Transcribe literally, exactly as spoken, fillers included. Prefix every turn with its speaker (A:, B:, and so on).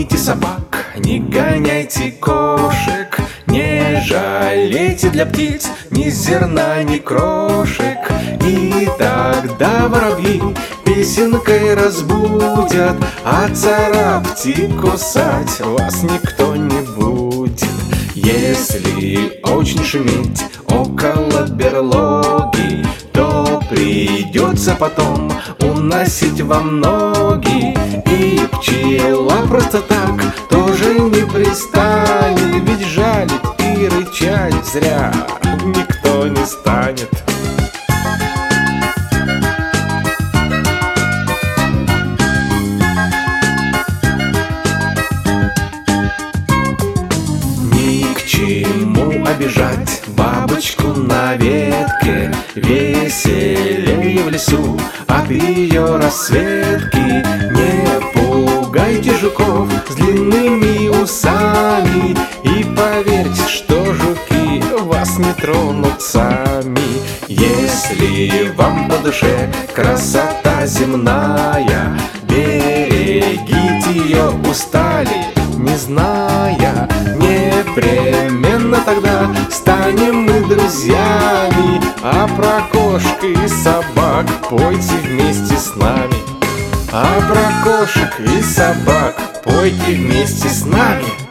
A: гоните собак, не гоняйте кошек, не жалейте для птиц ни зерна, ни крошек. И тогда воробьи песенкой разбудят, а царапать и кусать вас никто не будет. Если очень шуметь около берлоги, то придется потом уносить вам ноги. И пчела просто так тоже не пристанет, ведь жалить и рычать зря никто не станет. Ни к чему обижать бабочку на ветке, веселее в лесу от ее расцветки. Не пугайте жуков с длинными усами, и поверьте, что жуки вас не тронут сами. Если вам по душе красота земная, берегите ее, устали, не зная. Непременно тогда станем мы друзьями, а про кошек и собак пойте вместе с нами. А про кошек и собак пойте вместе с нами.